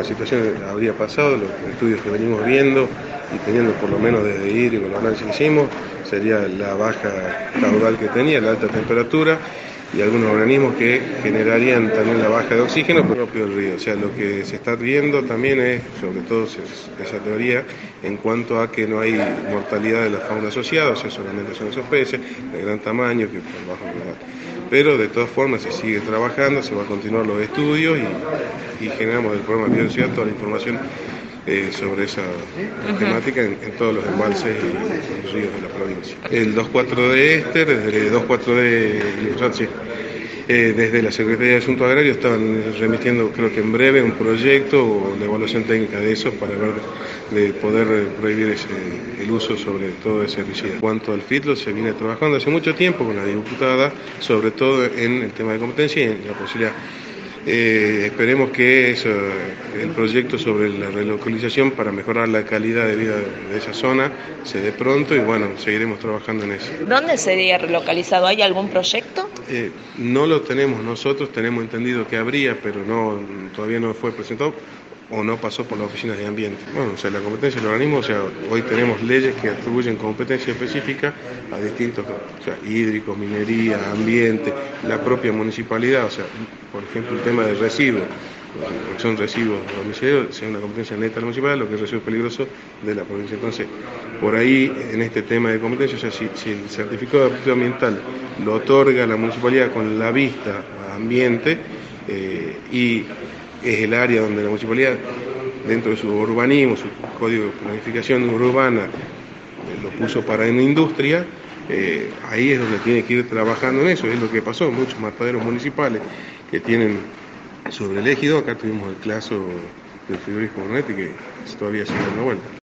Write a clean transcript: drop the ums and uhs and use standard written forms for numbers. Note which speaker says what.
Speaker 1: la situación habría pasado, los estudios que venimos viendo y teniendo por lo menos desde hídrico, los análisis que hicimos, sería la baja caudal que tenía, la alta temperatura y algunos organismos que generarían también la baja de oxígeno propio del río. O sea, lo que se está viendo también es, sobre todo esa teoría, en cuanto a que no hay mortalidad de la fauna asociada, o sea, solamente son esos peces de gran tamaño que por bajo nivel. Pero de todas formas se sigue trabajando, se va a continuar los estudios y generamos del programa de biodiversidad toda la información sobre esa temática en todos los embalses y ríos de la provincia. El 2,4-D éster, desde el 2,4-D glifosato, desde la Secretaría de Asuntos Agrarios estaban remitiendo, creo que en breve, un proyecto o la evaluación técnica de eso para ver de poder prohibir el uso sobre todo ese herbicida. En cuanto al fitlo, se viene trabajando hace mucho tiempo con la diputada, sobre todo en el tema de competencia y en la posibilidad. Esperemos que el proyecto sobre la relocalización para mejorar la calidad de vida de esa zona se dé pronto y bueno, seguiremos trabajando en eso.
Speaker 2: ¿Dónde sería relocalizado? ¿Hay algún proyecto?
Speaker 1: No lo tenemos nosotros, tenemos entendido que habría, pero todavía no fue presentado o no pasó por las oficinas de ambiente. Bueno, o sea, la competencia del organismo, o sea, hoy tenemos leyes que atribuyen competencia específica a distintos, o sea, hídrico, minería, ambiente, la propia municipalidad, o sea, por ejemplo, el tema de residuos, porque son residuos domiciliarios, sea una competencia neta de la municipalidad, lo que es residuo peligroso de la provincia. Entonces, por ahí, en este tema de competencia, o sea, si el certificado de aptitud ambiental lo otorga la municipalidad con la vista a ambiente y es el área donde la municipalidad, dentro de su urbanismo, su código de planificación urbana, lo puso para una industria, ahí es donde tiene que ir trabajando en eso, es lo que pasó en muchos mataderos municipales que tienen sobre el ejido. Acá tuvimos el caso del frigorífico Brunetti que todavía sigue dando vuelta.